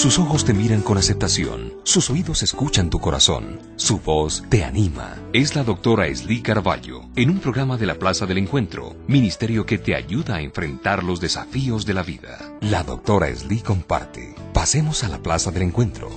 Sus ojos te miran con aceptación, sus oídos escuchan tu corazón, su voz te anima. Es la doctora Esli Carballo, en un programa de la Plaza del Encuentro, ministerio que te ayuda a enfrentar los desafíos de la vida. La doctora Esli comparte. Pasemos a la Plaza del Encuentro.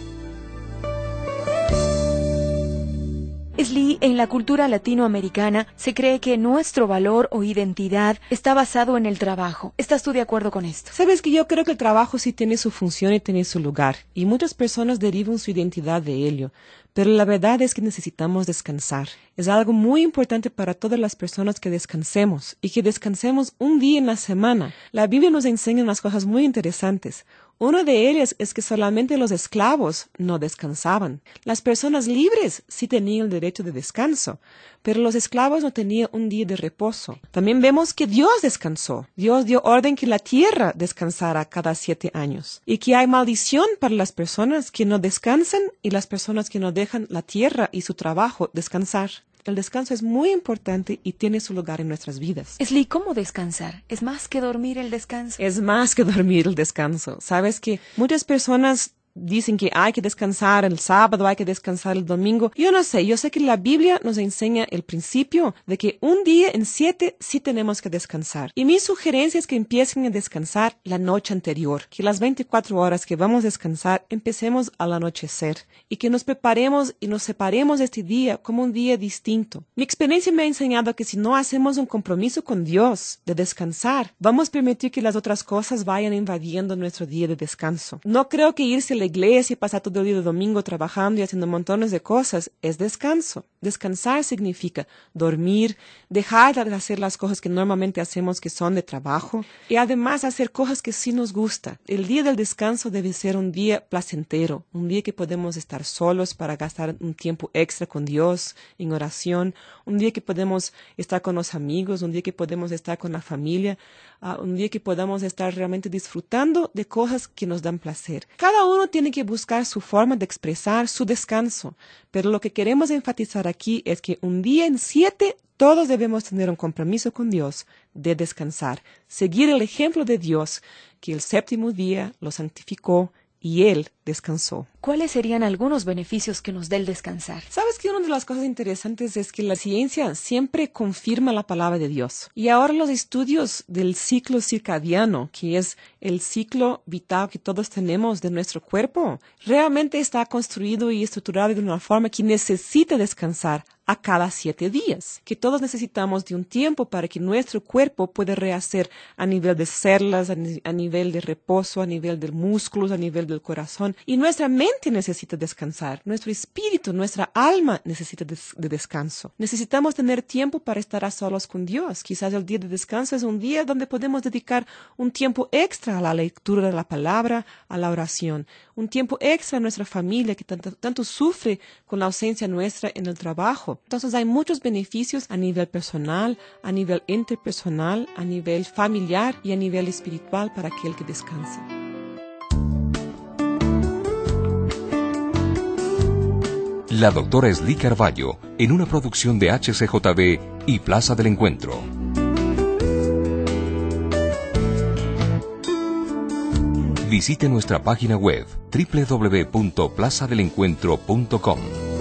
Esli, en la cultura latinoamericana se cree que nuestro valor o identidad está basado en el trabajo. ¿Estás tú de acuerdo con esto? Sabes que yo creo que el trabajo sí tiene su función y tiene su lugar, y muchas personas derivan su identidad de ello. Pero la verdad es que necesitamos descansar. Es algo muy importante para todas las personas que descansemos y que descansemos un día en la semana. La Biblia nos enseña unas cosas muy interesantes. Una de ellas es que solamente los esclavos no descansaban. Las personas libres sí tenían el derecho de descanso, pero los esclavos no tenían un día de reposo. También vemos que Dios descansó. Dios dio orden que la tierra descansara cada 7 años y que hay maldición para las personas que no descansan y las personas que no dejan la tierra y su trabajo descansar. El descanso es muy importante y tiene su lugar en nuestras vidas. Esli, ¿cómo descansar? ¿Es más que dormir el descanso? Es más que dormir el descanso. Sabes que muchas personas dicen que hay que descansar el sábado, hay que descansar el domingo. Yo no sé, yo sé que la Biblia nos enseña el principio de que un día en 7 sí tenemos que descansar. Y mi sugerencia es que empiecen a descansar la noche anterior, que las 24 horas que vamos a descansar empecemos al anochecer y que nos preparemos y nos separemos de este día como un día distinto. Mi experiencia me ha enseñado que si no hacemos un compromiso con Dios de descansar, vamos a permitir que las otras cosas vayan invadiendo nuestro día de descanso. No creo que irse a la iglesia y pasar todo el día de domingo trabajando y haciendo montones de cosas es descanso. Descansar significa dormir, dejar de hacer las cosas que normalmente hacemos que son de trabajo y además hacer cosas que sí nos gusta. El día del descanso debe ser un día placentero, un día que podemos estar solos para gastar un tiempo extra con Dios en oración, un día que podemos estar con los amigos, un día que podemos estar con la familia, un día que podamos estar realmente disfrutando de cosas que nos dan placer. Cada uno tiene que buscar su forma de expresar su descanso, pero lo que queremos enfatizar aquí es que un día en 7 todos debemos tener un compromiso con Dios de descansar, seguir el ejemplo de Dios, que el 7º día lo santificó y Él descansó. ¿Cuáles serían algunos beneficios que nos da el descansar? Sabes que una de las cosas interesantes es que la ciencia siempre confirma la palabra de Dios. Y ahora los estudios del ciclo circadiano, que es el ciclo vital que todos tenemos de nuestro cuerpo, realmente está construido y estructurado de una forma que necesita descansar a cada 7 días, que todos necesitamos de un tiempo para que nuestro cuerpo pueda rehacer a nivel de células, a nivel de reposo, a nivel de músculos, a nivel del corazón. Y nuestra mente necesita descansar, nuestro espíritu, nuestra alma necesita de descanso. Necesitamos tener tiempo para estar a solos con Dios. Quizás el día de descanso es un día donde podemos dedicar un tiempo extra a la lectura de la palabra, a la oración, un tiempo extra a nuestra familia que tanto sufre con la ausencia nuestra en el trabajo. Entonces hay muchos beneficios a nivel personal, a nivel interpersonal, a nivel familiar y a nivel espiritual para aquel que descansa. La doctora Esli Carballo, en una producción de HCJB y Plaza del Encuentro. Visite nuestra página web www.plazadelencuentro.com.